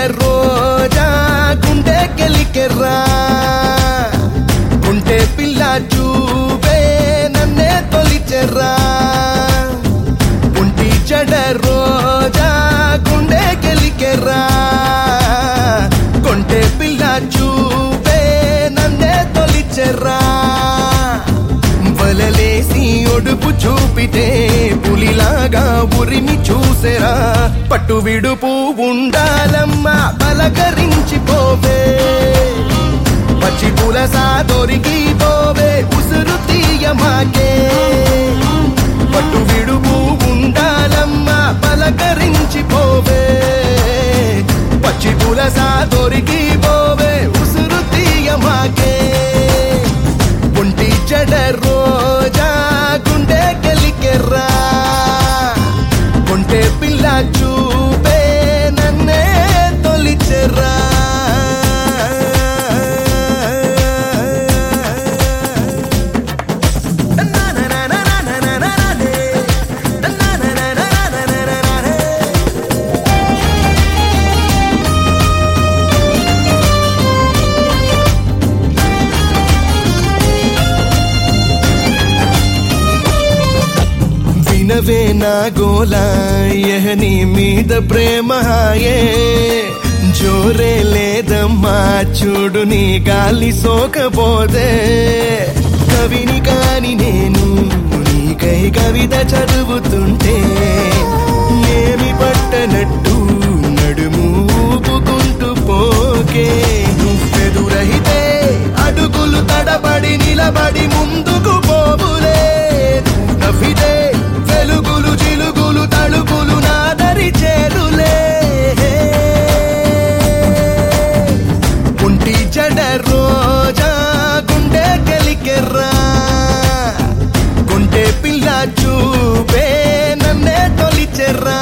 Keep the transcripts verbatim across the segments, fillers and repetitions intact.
రోజా గుండె కెలికెర్రా గుండె పిల్ల చూపే నన్నే తొలిచెర్రా గుంటి చెడ రోజా గుండె కెలికెర్రా గుండె పిల్ల చూపే నన్నే తొలిచెర్రా వలలేసి ఒడుపు చూపితే పులిలాగా ఉరిమి చూసెరా పట్టు విడుపు ఉండాలమ్మా పలకరించిపోవే పచ్చి పులసా దొరికి పోవే ఉసురు తీయమాకే పట్టు విడుపు ఉండాలమ్మా పలకరించిపోవే పచ్చి పులసా దొరికి పోవే ఉసురు తీయమాకే ఒంటి చెడ రోజా గుండె కెలికెర్రా గుండె పిల్ల చూపే నన్నే తొలిచెర్రా వినవే నా గోలా యహని మీద ప్రేమ హాయే జోరే లేదమ్మా చూడు నీ గాలి సోకపోతే కవిని కాని నేను నీకై కవిత చదువుతుంటే ఏమి పట్టనట్టు నడుము ఊపుకుంటూ పోకే నువ్వెదురహితే అడుగులు తడబడి నిలబడి ముందుకు పోవులే నవ్వితే వెలుగులు చిలుగులు తలుపులు నాదరి చేరులే ఒంటి చెడ రోజా గుండె కెలికెర్రా గుండె పిల్ల చూపే నన్నే తొలిచెర్రా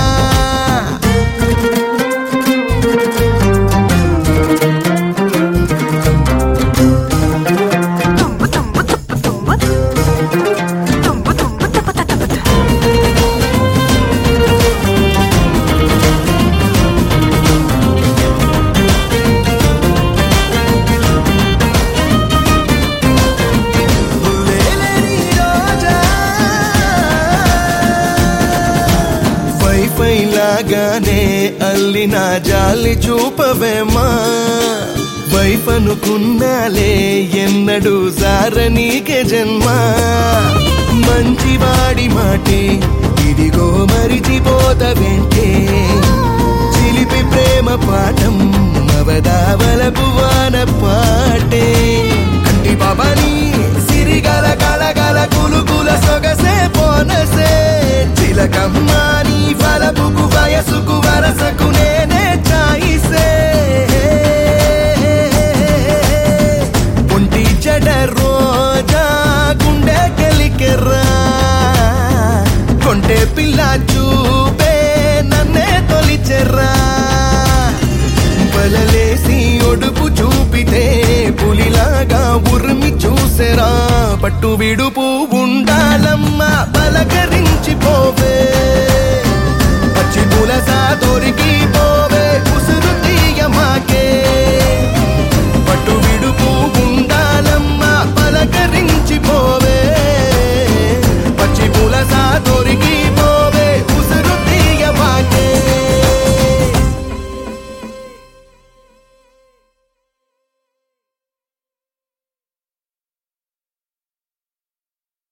లాగానే అల్లిన జాలి చూపవేమా వైఫ్ అనుకున్నాలే ఎన్నడు సారనీకే జన్మ మంచివాడి మాటే ఇదిగో మరిచిపోతవేంటే చిలిపి ప్రేమ పాఠం అవదావలపు వాన పాటే కంటి బాబాని సిరిగల కలగల కులుకుల సొగసే పోనసే చిలకమ్మాని ఫలపుకు వయసుకు వరసకు నేనే చాయిసే ఒంటి చెడ రోజా గుండె కెలికెర్రా కొంటె పిల్ల చూపే నన్నే తొలిచెర్రా వలలేసి ఒడుపు చూపితే పులిలాగా ఉరిమి చూసెరా పట్టు విడుపు ఉండాలమ్మా పలకరించిపోవే పచ్చి పులసా దొరికి